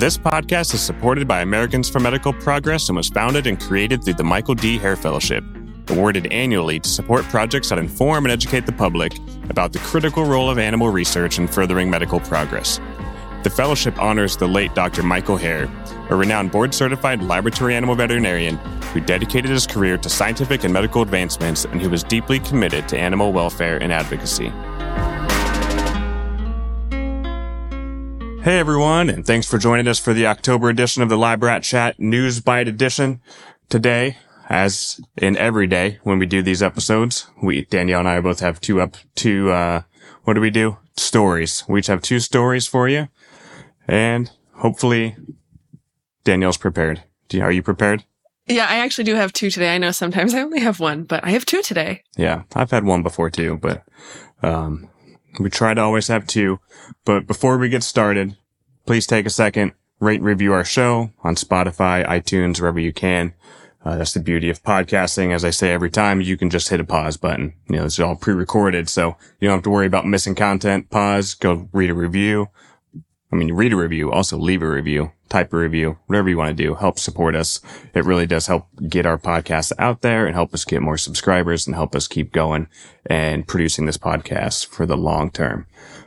This podcast is supported by Americans for Medical Progress and was founded and created through the Michael D. Hare Fellowship, awarded annually to support projects that inform and educate the public about the critical role of animal research in furthering medical progress. The fellowship honors the late Dr. Michael Hare, a renowned board-certified laboratory animal veterinarian who dedicated his career to scientific and medical advancements and who was deeply committed to animal welfare and advocacy. Hey everyone, and thanks for joining us for the October edition of the Lab Rat Chat News Bite Edition. Today, as in every day when we do these episodes, Danielle and I both have two stories. We each have two stories for you, and hopefully Danielle's prepared. Are you prepared? Yeah, I actually do have two today. I know sometimes I only have one, but I have two today. Yeah, I've had one before too, but we try to always have two. But before we get started, please take a second, rate and review our show on Spotify, iTunes, wherever you can. That's the beauty of podcasting. As I say every time, you can just hit a pause button. You know, it's all pre-recorded, so you don't have to worry about missing content. Pause, go read a review. Read a review, also leave a review, type a review, whatever you want to do. Help support us. It really does help get our podcast out there and help us get more subscribers and help us keep going and producing this podcast for the long term.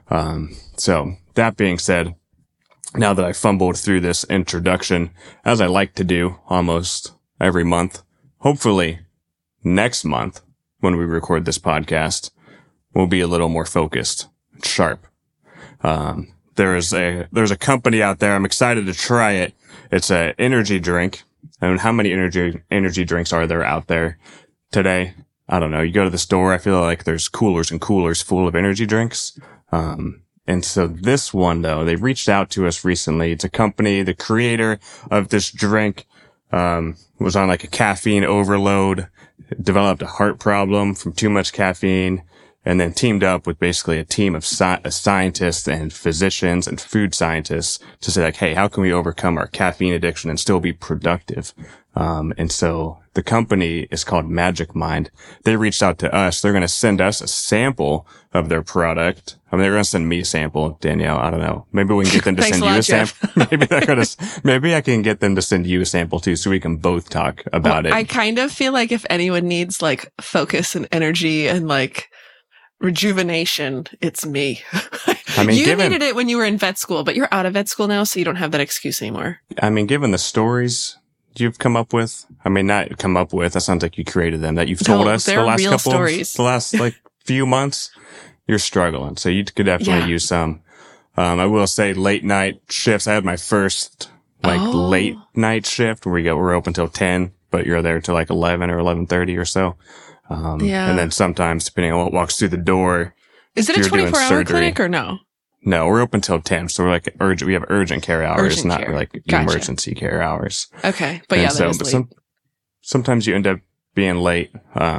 So that being said, now that I fumbled through this introduction, as I like to do almost every month, hopefully next month when we record this podcast, we'll be a little more focused, sharp. There's a company out there. I'm excited to try it. It's a energy drink. And how many energy drinks are there out there today? I don't know. You go to the store, I feel like there's coolers and coolers full of energy drinks. And so this one though, they reached out to us recently. It's a company, the creator of this drink, was on like a caffeine overload, developed a heart problem from too much caffeine, and then teamed up with basically a team of scientists and physicians and food scientists to say like, hey, how can we overcome our caffeine addiction and still be productive? And so the company is called Magic Mind. They reached out to us. They're going to send us a sample of their product. They're going to send me a sample, Danielle. I don't know. Maybe we can get them to send you a sample. Maybe I can get them to send you a sample too, so we can both talk about it. I kind of feel like if anyone needs like focus and energy and like rejuvenation, it's me. You needed it when you were in vet school, but you're out of vet school now, so you don't have that excuse anymore. Given the stories you've come up with, not come up with, that sounds like you created them, that you've told us the last few months, you're struggling. So you could definitely use some. I will say late night shifts. I had my first late night shift where we're open till 10, but you're there till like 11 or 11:30 or so. And then sometimes, depending on what walks through the door. Is it a 24-hour clinic or no? No, we're open till 10. So we're like we have urgent care hours, emergency care hours. Okay. But sometimes you end up being late.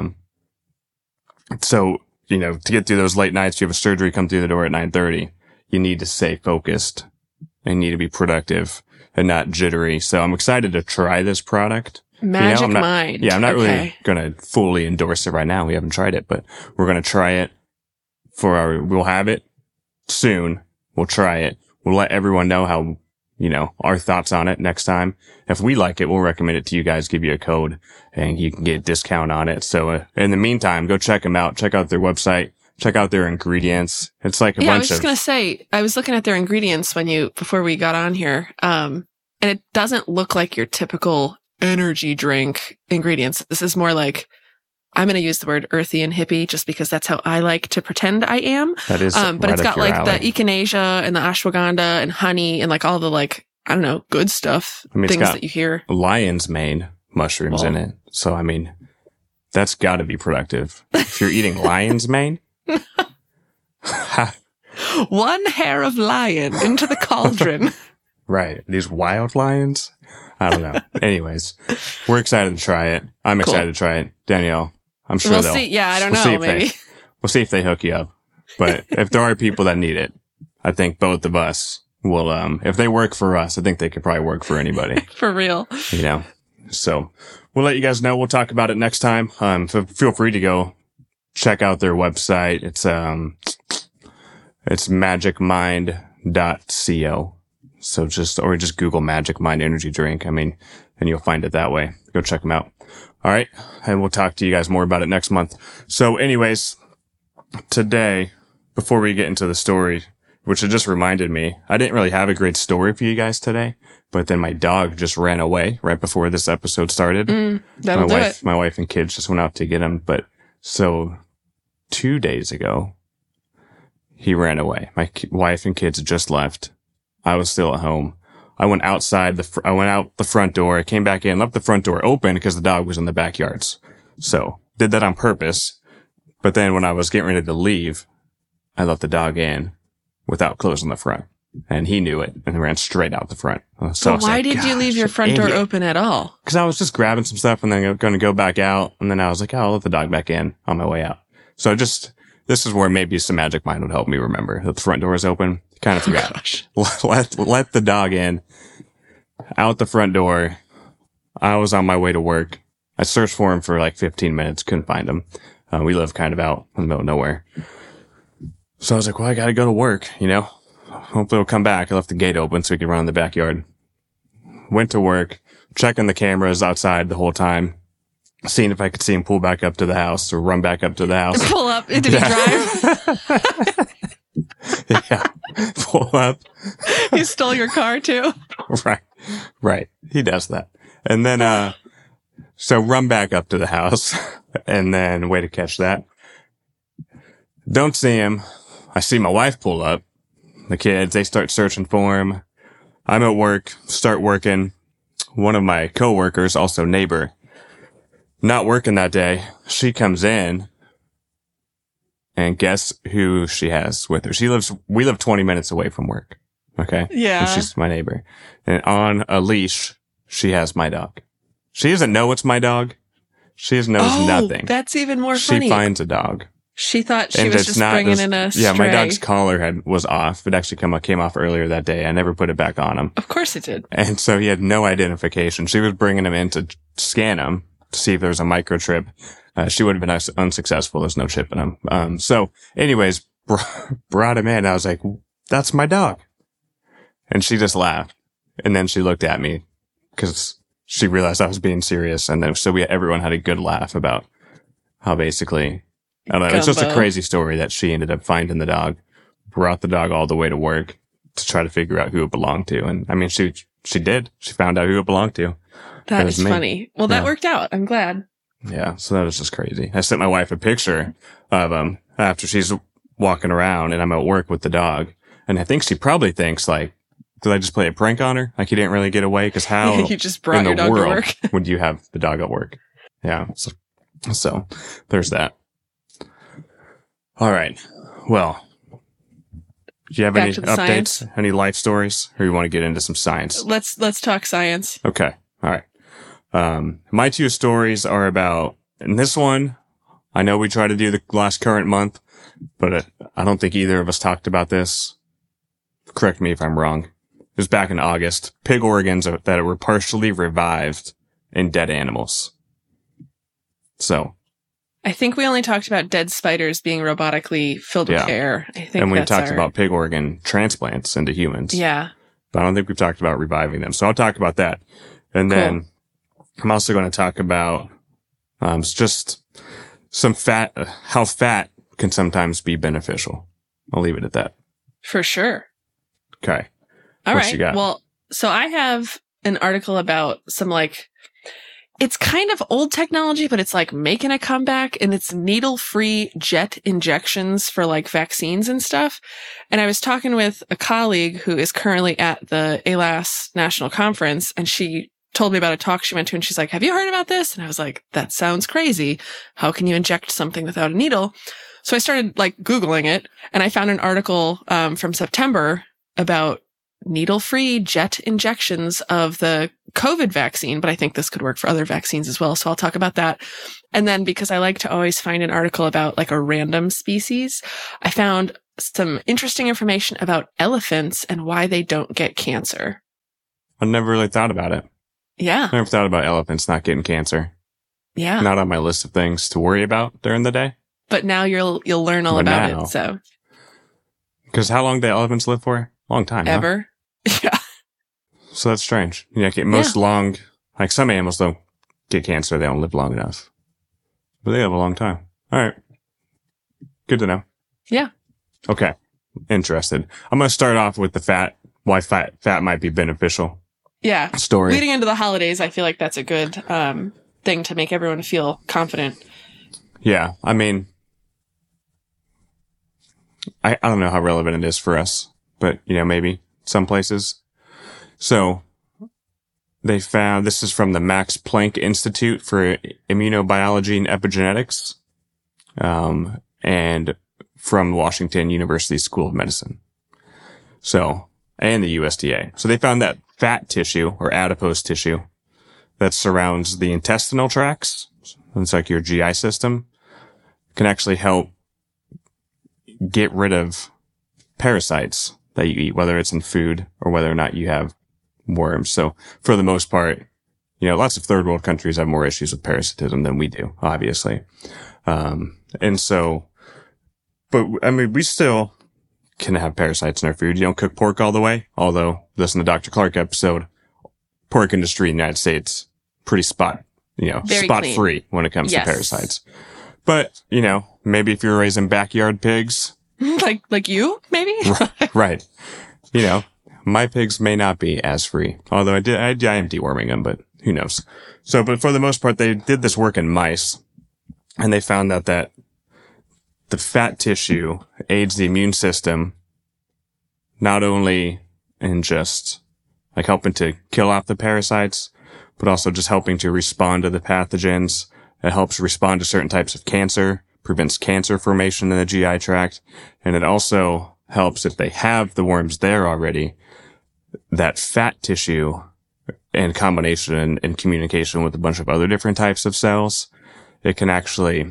So, to get through those late nights, you have a surgery come through the door at 9:30. You need to stay focused and need to be productive and not jittery. So I'm excited to try this product. Magic Mind. Yeah, I'm not really going to fully endorse it right now. We haven't tried it, but we're going to try it we'll have it soon. We'll try it. We'll let everyone know how, our thoughts on it next time. If we like it, we'll recommend it to you guys, give you a code and you can get a discount on it. So in the meantime, go check them out. Check out their website. Check out their ingredients. It's like I was just going to say, I was looking at their ingredients before we got on here. And it doesn't look like your typical energy drink ingredients. This is more like, I'm going to use the word earthy and hippie just because that's how I like to pretend I am. That is, but it's got like alley. The echinacea and the ashwagandha and honey and like all the good stuff, things that you hear. Lion's mane mushrooms in it. So, that's got to be productive. If you're eating lion's mane. One hair of lion into the cauldron. Right. These wild lions. I don't know. Anyways, we're excited to try it. I'm excited to try it. Danielle, I'm sure we'll see. Yeah, I don't know. Maybe. We'll see if they hook you up. But if there are people that need it, I think both of us will, if they work for us, I think they could probably work for anybody. For real. So we'll let you guys know. We'll talk about it next time. So feel free to go check out their website. It's magicmind.co. So just Google Magic Mind energy drink. I mean, and you'll find it that way. Go check them out. All right. And we'll talk to you guys more about it next month. So anyways, today, before we get into the story, which it just reminded me, I didn't really have a great story for you guys today, but then my dog just ran away right before this episode started. My wife and kids just went out to get him. But so 2 days ago, he ran away. My wife and kids just left. I was still at home. I went outside I went out the front door. I came back in, left the front door open because the dog was in the backyards. So did that on purpose. But then when I was getting ready to leave, I let the dog in without closing the front, and he knew it and ran straight out the front. So why did you leave your front door open at all? Because I was just grabbing some stuff and then going to go back out. And then I was like, oh, I'll let the dog back in on my way out. So this is where maybe some magic mind would help me remember that the front door is open. Kind of forgot. Let the dog in, out the front door. I was on my way to work. I searched for him for like 15 minutes. Couldn't find him. We live kind of out in the middle of nowhere. So I was like, well, I got to go to work, you know. Hopefully he'll come back. I left the gate open so he could run in the backyard. Went to work, checking the cameras outside the whole time, seeing if I could see him pull back up to the house or run back up to the house. Pull up. Did he drive? Yeah. Pull up. He stole your car too. Right. He does that. And then, so run back up to the house and then way to catch that. Don't see him. I see my wife pull up. The kids, they start searching for him. I'm at work, start working. One of my coworkers, also neighbor, not working that day. She comes in, and guess who she has with her? We live 20 minutes away from work. Okay? Yeah. And she's my neighbor. And on a leash, she has my dog. She doesn't know it's my dog. She knows nothing. That's even more funny. She finds a dog. She thought she was just bringing in a stray. Yeah, my dog's collar was off. It actually came off earlier that day. I never put it back on him. Of course it did. And so he had no identification. She was bringing him in to scan him to see if there was a microchip. She would have been unsuccessful. There's no chip in him. So anyways, brought him in. I was like, that's my dog. And she just laughed. And then she looked at me because she realized I was being serious. And then, so everyone had a good laugh about how basically, I don't know. It's just a crazy story that she ended up finding the dog, brought the dog all the way to work to try to figure out who it belonged to. And I mean, she did. She found out who it belonged to. That is funny. Well, that worked out. I'm glad. Yeah. So that was just crazy. I sent my wife a picture of him after she's walking around and I'm at work with the dog. And I think she probably thinks like, did I just play a prank on her? Like he didn't really get away? Cause how you just brought your dog to work would you have the dog at work? Yeah. So there's that. All right. Well, do you have any updates, science. Any life stories, or you want to get into some science? Let's talk science. Okay. All right. My two stories are about, and this one, I know we try to do the last current month, but I don't think either of us talked about this. Correct me if I'm wrong. It was back in August. Pig organs that were partially revived in dead animals. So. I think we only talked about dead spiders being robotically filled with air. I think and we talked about pig organ transplants into humans. Yeah. But I don't think we've talked about reviving them. So I'll talk about that. And then I'm also going to talk about just some fat, how fat can sometimes be beneficial. I'll leave it at that. For sure. Okay. All what right. You got? Well, so I have an article about some it's kind of old technology, but it's like making a comeback, and it's needle-free jet injections for like vaccines and stuff. And I was talking with a colleague who is currently at the ALAS National Conference, and she told me about a talk she went to, and she's like, have you heard about this? And I was like, that sounds crazy. How can you inject something without a needle? So I started like Googling it, and I found an article from September about needle-free jet injections of the COVID vaccine, but I think this could work for other vaccines as well. So I'll talk about that. And then because I like to always find an article about like a random species, I found some interesting information about elephants and why they don't get cancer. I never really thought about it. Yeah. I never thought about elephants not getting cancer. Yeah. Not on my list of things to worry about during the day. But now you'll learn all about it. So. Because how long do elephants live for? Long time. Ever. Huh? Yeah. So that's strange. Like some animals don't get cancer. They don't live long enough, but they live a long time. All right. Good to know. Yeah. Okay. Interested. I'm going to start off with why fat might be beneficial. Yeah. Story. Leading into the holidays, I feel like that's a good thing to make everyone feel confident. Yeah. I mean, I don't know how relevant it is for us, but, maybe some places. So they found, this is from the Max Planck Institute for Immunobiology and Epigenetics, and from Washington University School of Medicine. So, and the USDA. So they found that fat tissue or adipose tissue that surrounds the intestinal tracts, it's like your GI system, can actually help get rid of parasites that you eat, whether it's in food or whether or not you have worms. So for the most part, lots of third world countries have more issues with parasitism than we do, obviously. And so, but I mean, we still can have parasites in our food. You don't cook pork all the way, although listen to Dr. Clark episode, pork industry in the United States, pretty spot free when it comes to parasites. But, maybe if you're raising backyard pigs. like you, maybe? Right. My pigs may not be as free. Although I am deworming them, but who knows? So, but for the most part, they did this work in mice and they found that the fat tissue aids the immune system, not only in just like helping to kill off the parasites, but also just helping to respond to the pathogens. It helps respond to certain types of cancer, prevents cancer formation in the GI tract, and it also helps if they have the worms there already, that fat tissue in combination and communication with a bunch of other different types of cells, it can actually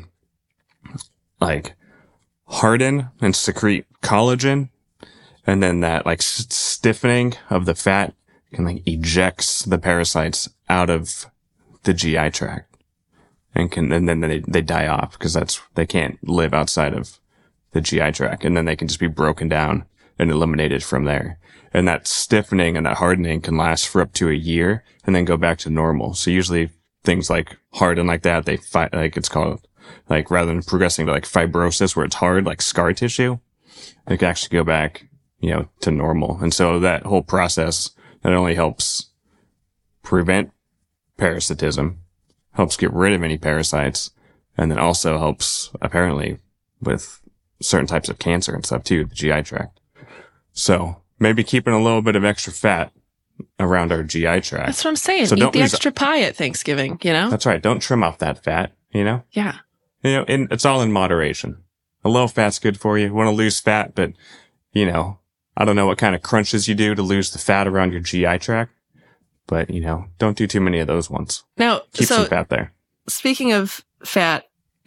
like harden and secrete collagen, and then that like stiffening of the fat can like ejects the parasites out of the GI tract. And then they die off because they can't live outside of the GI tract, and then they can just be broken down and eliminated from there. And that stiffening and that hardening can last for up to a year and then go back to normal. So usually things like harden like that, they fight, like it's called, like rather than progressing to like fibrosis where it's hard, like scar tissue, it can actually go back, to normal. And so that whole process not only helps prevent parasitism, helps get rid of any parasites, and then also helps apparently with certain types of cancer and stuff too, the GI tract. So maybe keeping a little bit of extra fat around our GI tract. That's what I'm saying. So eat the extra pie at Thanksgiving, That's right. Don't trim off that fat, Yeah. And it's all in moderation. A little fat's good for you. You want to lose fat, but, I don't know what kind of crunches you do to lose the fat around your GI tract. But, don't do too many of those ones. Now, keep some fat there. Speaking of fat,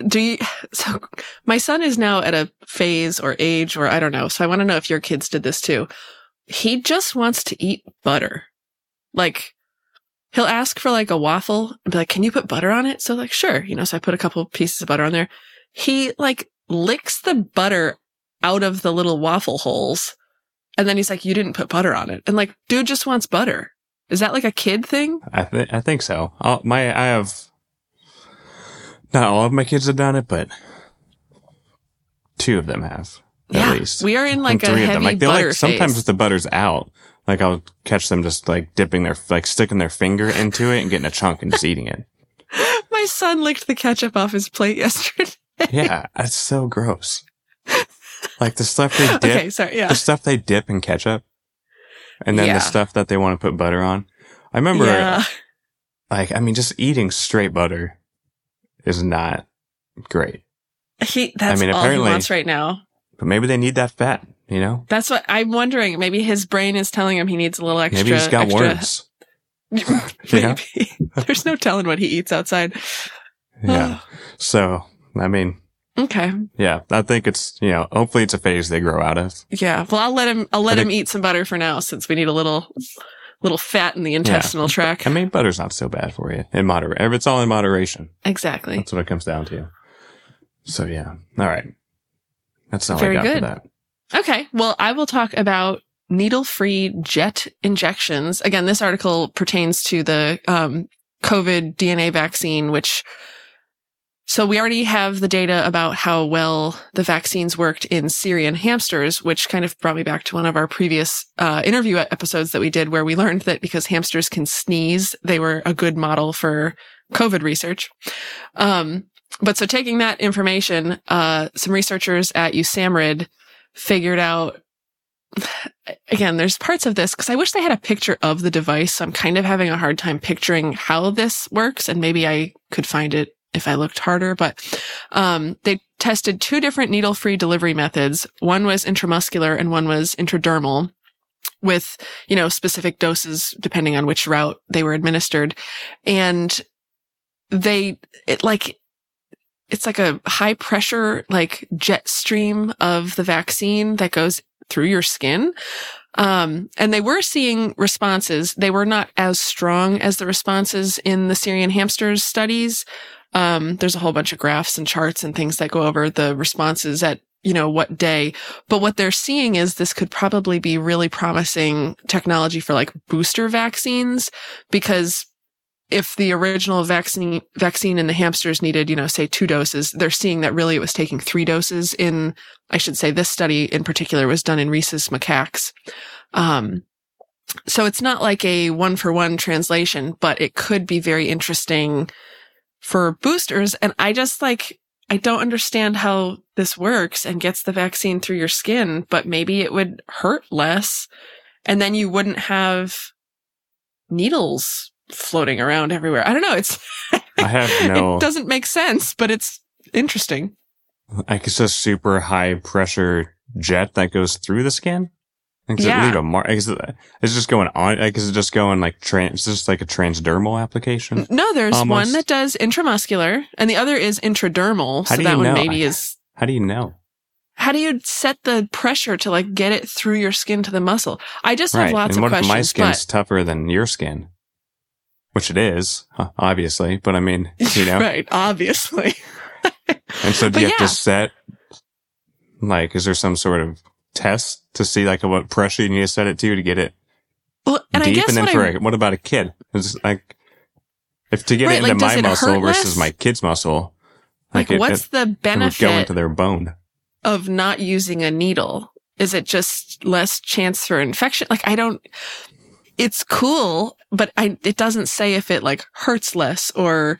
so my son is now at a phase or age, or I don't know. So I want to know if your kids did this too. He just wants to eat butter. Like, he'll ask for like a waffle and be like, can you put butter on it? So like, sure. So I put a couple pieces of butter on there. He like licks the butter out of the little waffle holes. And then he's like, you didn't put butter on it. And like, dude just wants butter. Is that like a kid thing? I think so. I have, not all of my kids have done it, but 2 of them have, at least. We are in like a heavy butter phase. Sometimes if the butter's out, like I'll catch them just like sticking their finger into it and getting a chunk and just eating it. My son licked the ketchup off his plate yesterday. Yeah, that's so gross. Like the stuff they dip, the stuff they dip in ketchup. And then the stuff that they want to put butter on. I remember, just eating straight butter is not great. That's all he wants right now. But maybe they need that fat, That's what I'm wondering. Maybe his brain is telling him he needs a little extra. Maybe he's got worms. Maybe. There's no telling what he eats outside. Yeah. So, okay. Yeah, I think it's, hopefully it's a phase they grow out of. Yeah. Well, I'll let him eat some butter for now, since we need a little fat in the intestinal tract. Butter's not so bad for you. It's all in moderation. Exactly. That's what it comes down to. So yeah. All right. That's all Very I got good. for that. Okay. Well, I will talk about needle-free jet injections. Again, this article pertains to the COVID DNA vaccine, so we already have the data about how well the vaccines worked in Syrian hamsters, which kind of brought me back to one of our previous interview episodes that we did, where we learned that because hamsters can sneeze, they were a good model for COVID research. But so taking that information, some researchers at USAMRIID figured out, again, there's parts of this because I wish they had a picture of the device. So I'm kind of having a hard time picturing how this works, and maybe I could find it if I looked harder, but they tested 2 different needle-free delivery methods. One was intramuscular and one was intradermal, with, specific doses depending on which route they were administered. And it's like a high pressure, like jet stream of the vaccine that goes through your skin. And they were seeing responses. They were not as strong as the responses in the Syrian hamsters studies. There's a whole bunch of graphs and charts and things that go over the responses at, what day. But what they're seeing is this could probably be really promising technology for like booster vaccines, because if the original vaccine in the hamsters needed, say 2 doses, they're seeing that really it was taking 3 doses in, I should say this study in particular was done in rhesus macaques. So it's not like a 1-for-1 translation, but it could be very interesting for boosters. And I just I don't understand how this works and gets the vaccine through your skin, but maybe it would hurt less. And then you wouldn't have needles floating around everywhere. I don't know. It doesn't make sense, but it's interesting. Like it's a super high pressure jet that goes through the skin. Does it leave a mark? Is it just going on? Like, is it just going it's just like a transdermal application? No, there's one that does intramuscular and the other is intradermal. So that one maybe is. How do you know? How do you set the pressure to get it through your skin to the muscle? I just have lots of questions. What if my skin's tougher than your skin? Which it is, obviously, but I mean, Right, obviously. And so do you have to set, is there some sort of test to see what pressure you need to set it to get it and deep? I guess And then what about a kid? It's if to get it into my muscle versus my kid's muscle, what's the benefit it would go into their bone of not using a needle? Is it just less chance for infection? It's cool, but it doesn't say if it hurts less or,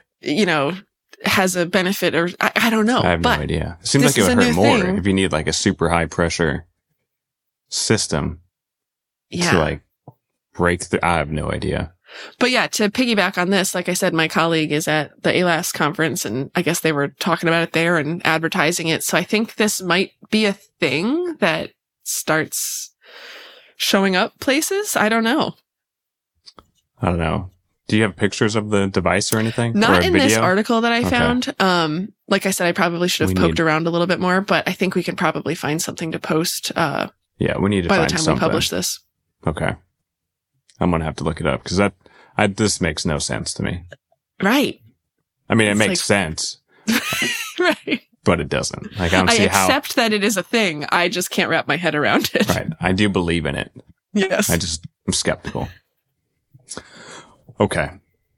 has a benefit or I don't know. I have no idea. It seems like it would hurt more if you need a super high pressure system to break through. I have no idea. But to piggyback on this, like I said, my colleague is at the ALAS conference and I guess they were talking about it there and advertising it. So I think this might be a thing that starts showing up places. I don't know. Do you have pictures of the device or anything? Not in this article that I found. Like I said, I probably should have poked around a little bit more, but I think we can probably find something to post. We need to by find the time something. we publish this. Okay. I'm going to have to look it up because this makes no sense to me. Right. I mean, it makes sense. Right. But it doesn't. I don't see how. I accept that it is a thing. I just can't wrap my head around it. Right. I do believe in it. Yes. I'm skeptical. Okay.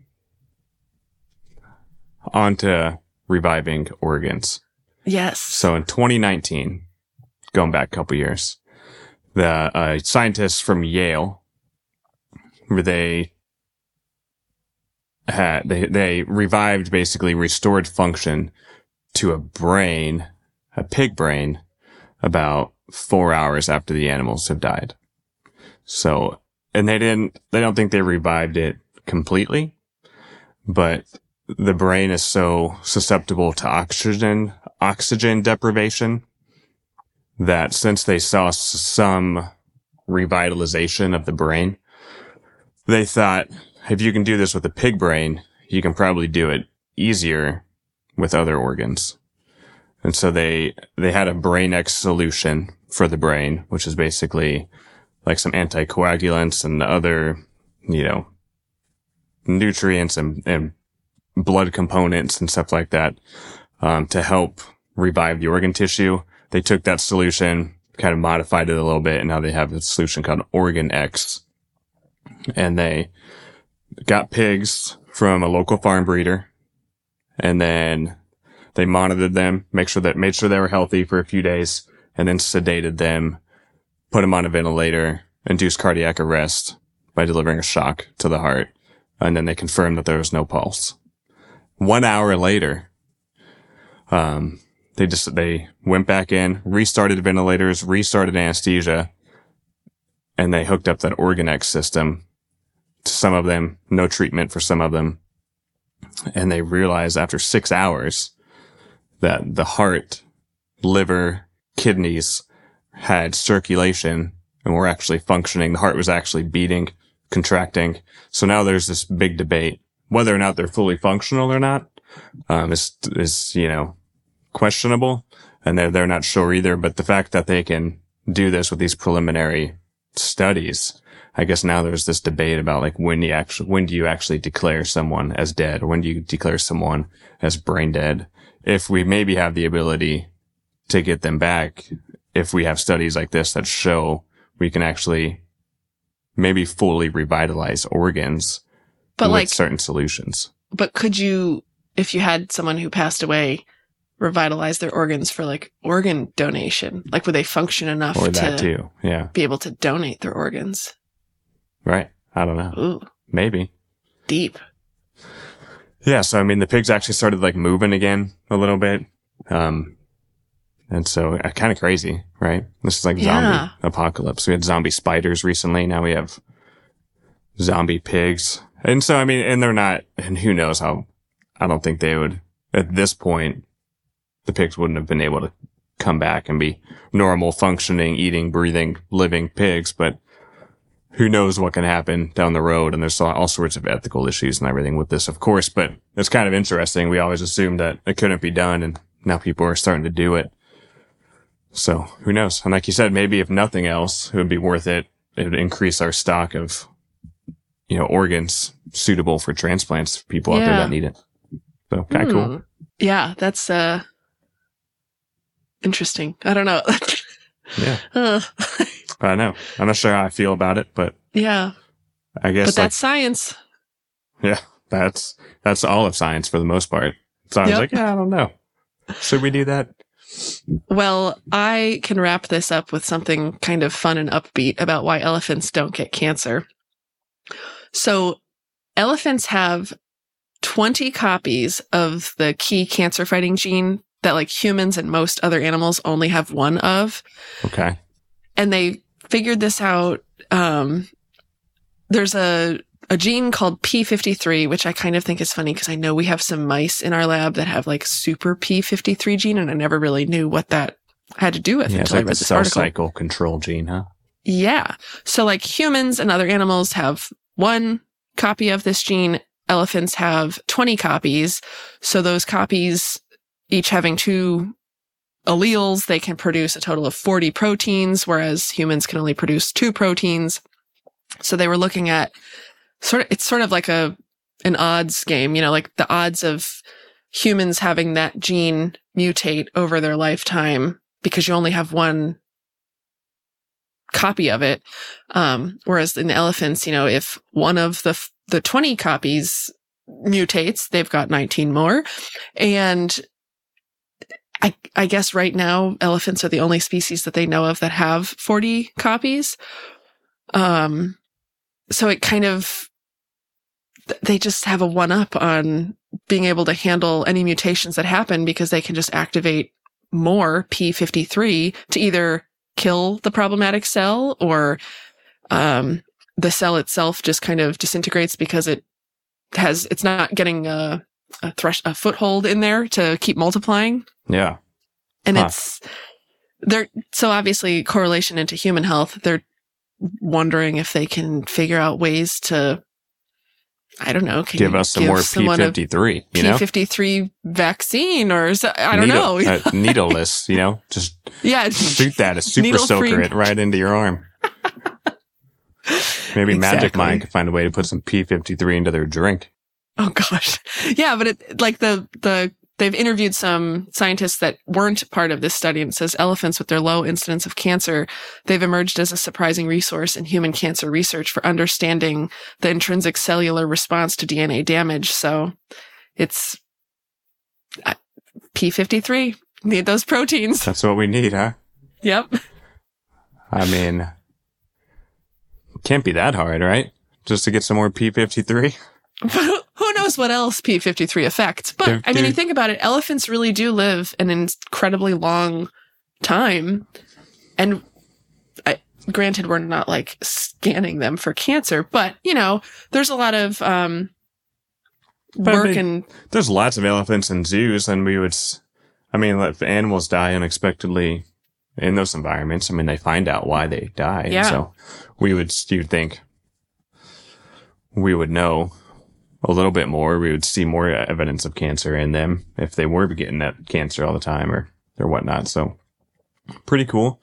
On to reviving organs. Yes. So in 2019, going back a couple years, the scientists from Yale, they revived, basically restored function to a pig brain, about 4 hours after the animals have died. So, and they don't think they revived it completely, but the brain is so susceptible to oxygen deprivation that since they saw some revitalization of the brain, they thought, if you can do this with a pig brain, you can probably do it easier with other organs. And so they had a BrainX solution for the brain, which is basically some anticoagulants and other, nutrients and blood components and stuff like that, to help revive the organ tissue. They took that solution, kind of modified it a little bit, and now they have a solution called Organ X. And they got pigs from a local farm breeder, and then they monitored them, made sure they were healthy for a few days, and then sedated them, put them on a ventilator, induced cardiac arrest by delivering a shock to the heart. And then they confirmed that there was no pulse. 1 hour later, they went back in, restarted ventilators, restarted anesthesia, and they hooked up that Organ X system to some of them, no treatment for some of them. And they realized after 6 hours that the heart, liver, kidneys had circulation and were actually functioning. The heart was actually beating, contracting. So now there's this big debate whether or not they're fully functional or not. Is questionable, and they're not sure either. But the fact that they can do this with these preliminary studies, I guess now there's this debate about like when do you actually declare someone as dead, or when do you declare someone as brain dead? If we maybe have the ability to get them back, if we have studies like this that show we can actually maybe fully revitalize organs but with certain solutions. But could you, if you had someone who passed away, revitalize their organs for like organ donation? Like, would they function enough or that too? Yeah, be able to donate their organs? Right. I don't know. Ooh, maybe. Deep. Yeah. So, I mean, the pigs actually started like moving again a little bit. And so kind of crazy, right? This is like zombie apocalypse. We had zombie spiders recently. Now we have zombie pigs. And so, I mean, and they're not, and who knows how, I don't think they would, at this point, the pigs wouldn't have been able to come back and be normal, functioning, eating, breathing, living pigs. But who knows what can happen down the road. And there's all sorts of ethical issues and everything with this, of course. But it's kind of interesting. We always assumed that it couldn't be done, and now people are starting to do it. So who knows? And like you said, maybe if nothing else, it would be worth it. It would increase our stock of, organs suitable for transplants for people out there that need it. So kind of cool. Yeah, that's interesting. I don't know. Yeah. I know. I'm not sure how I feel about it, but yeah, I guess. But that's science. Yeah, that's all of science for the most part. So I was like, I don't know. Should we do that? Well, I can wrap this up with something kind of fun and upbeat about why elephants don't get cancer. So elephants have 20 copies of the key cancer-fighting gene that like humans and most other animals only have one of. Okay. And they figured this out. There's a gene called P53, which I kind of think is funny because I know we have some mice in our lab that have like super P53 gene, and I never really knew what that had to do with until I read this article. Cell cycle control gene, huh? Yeah. So like humans and other animals have one copy of this gene. Elephants have 20 copies. So those copies, each having 2 alleles, they can produce a total of 40 proteins, whereas humans can only produce 2 proteins. So they were looking at it's sort of like an odds game, like the odds of humans having that gene mutate over their lifetime because you only have one copy of it. Whereas in the elephants, if one of the 20 copies mutates, they've got 19 more. And I guess right now, elephants are the only species that they know of that have 40 copies. So it kind of, they just have a one-up on being able to handle any mutations that happen because they can just activate more P53 to either kill the problematic cell or the cell itself just kind of disintegrates because it's not getting a foothold in there to keep multiplying. Yeah. And so obviously correlation into human health, they're wondering if they can figure out ways to, I don't know, give us some more P53, P53 vaccine or I don't know. Needleless, just shoot that, a super soaker it right into your arm. Maybe Magic Mind could find a way to put some P53 into their drink. Oh gosh. Yeah, but the they've interviewed some scientists that weren't part of this study, and it says elephants with their low incidence of cancer, they've emerged as a surprising resource in human cancer research for understanding the intrinsic cellular response to DNA damage. So it's P53. Need those proteins. That's what we need, huh? Yep. I mean, can't be that hard, right? Just to get some more P53. Who knows what else P53 affects? But I mean, you think about it, elephants really do live an incredibly long time. And granted, we're not like scanning them for cancer, but you know, there's a lot of work and there's lots of elephants in zoos, and if animals die unexpectedly in those environments, I mean, they find out why they die. Yeah. So you'd think we would know a little bit more. We would see more evidence of cancer in them if they were getting that cancer all the time or whatnot. So pretty cool.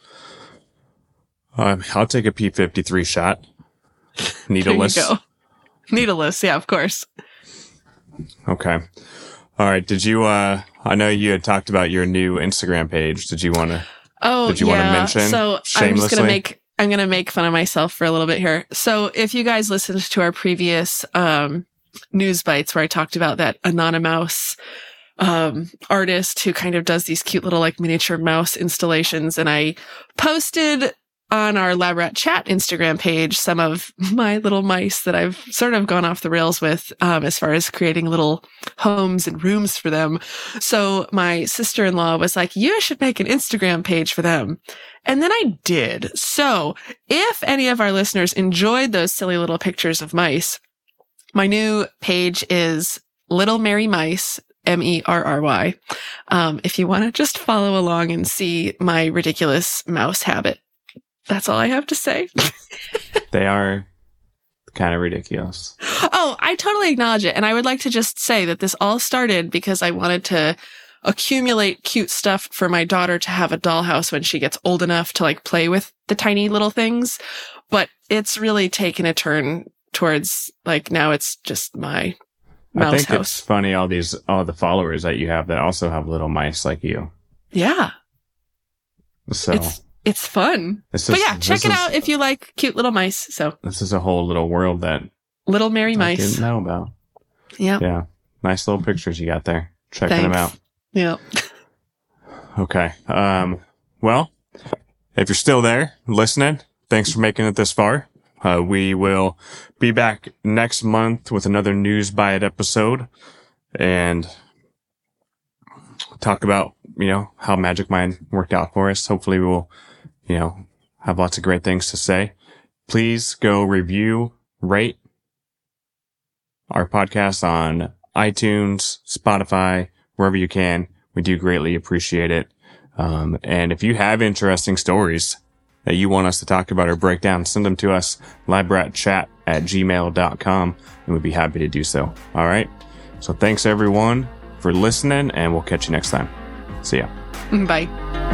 I'll take a P53 shot. Needleless. There you go. Needleless. Yeah, of course. Okay. All right. Did you, I know you had talked about your new Instagram page. Did you want to mention so shamelessly? I'm going to make fun of myself for a little bit here. So if you guys listened to our previous, news bites where I talked about that anonymous, artist who kind of does these cute little like miniature mouse installations, and I posted on our Lab Rat Chat Instagram page some of my little mice that I've sort of gone off the rails with, as far as creating little homes and rooms for them. So my sister-in-law was like, you should make an Instagram page for them. And then I did. So if any of our listeners enjoyed those silly little pictures of mice, my new page is Little Merry Mice, Merry. If you want to just follow along and see my ridiculous mouse habit. That's all I have to say. They are kind of ridiculous. Oh, I totally acknowledge it. And I would like to just say that this all started because I wanted to accumulate cute stuff for my daughter to have a dollhouse when she gets old enough to like play with the tiny little things. But it's really taken a turn towards like now it's just my mouse I think house. It's funny all the followers that you have that also have little mice like you. Yeah. So it's fun. But yeah, check it out if you like cute little mice. So this is a whole little world that Little Merry Mice. I didn't know about. Yeah. Yeah. Nice little pictures you got there. Checking them out. Yeah. Okay. Well, if you're still there listening, thanks for making it this far. We will be back next month with another News Bite episode and talk about, how Magic Mind worked out for us. Hopefully we'll, have lots of great things to say. Please go review, rate our podcast on iTunes, Spotify, wherever you can. We do greatly appreciate it. And if you have interesting stories that you want us to talk about or break down, send them to us, labratchat@gmail.com, and we'd be happy to do so. All right. So thanks everyone for listening, and we'll catch you next time. See ya. Bye.